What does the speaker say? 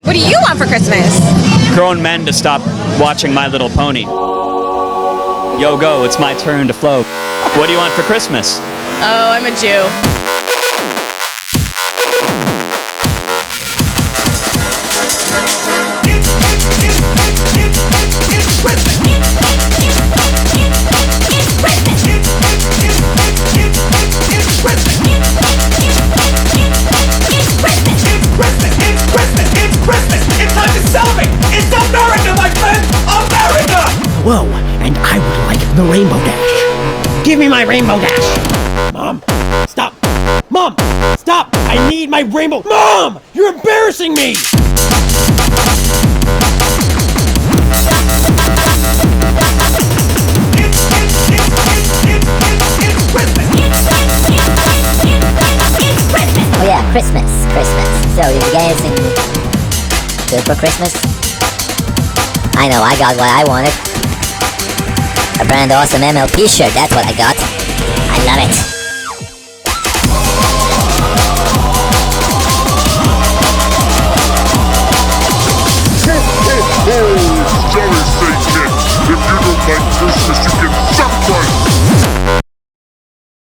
What do you want for Christmas? Grown men to stop watching My Little Pony. Yo, go, it's my turn to float. What do you want for Christmas? Oh, I'm a Jew. Whoa, and I would like the Rainbow Dash. Give me my Rainbow Dash. Mom, stop. Mom, stop. I need my Rainbow. Mom, you're embarrassing me. Oh yeah, Christmas. So you guys good for Christmas? I know, I got what I wanted. A brand awesome MLP shirt, that's what I got. I love it. Ho, ho, ho! Sorry, Saint Nick. If you don't like Christmas, you can